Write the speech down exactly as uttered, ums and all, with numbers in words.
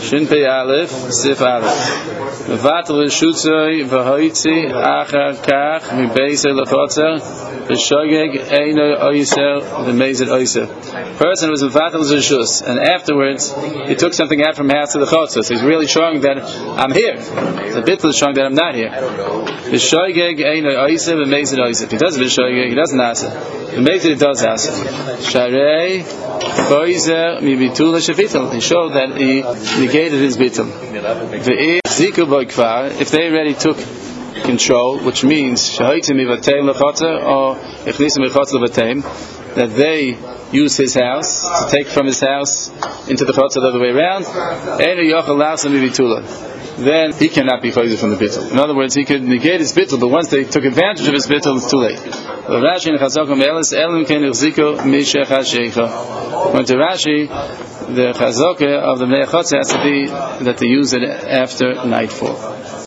Shin Pei Aleph, Sif Aleph. Vatal Shutzoi, Vahoitzi, Achar Kach, Mi Beiser Lechotzer, V'Shogeg, Eino Oiser, V'Mezid Oiser. Person was in Vatal Zeshus, and afterwards he took something out from house to the Chotzer. So he's really showing that I'm here. The Bittul is showing that I'm not here. V'Shogeg, Eino Oiser, V'Mezid Oiser. If he does V'Shogeg, he doesn't answer. V'Mezid he does answer. Sharei, Boizer, Mi Bitul Shafitul. He showed that he negated his Bittul. If they already took control, which means or that they use his house to take from his house into the chotzer the other way around, then he cannot be chayzer from the bittul. In other words, he could negate his bittul, but once they took advantage of his bittul, it's too late. When to Rashi, the chazokah of the Mei Chotzer has to be that they use it after nightfall.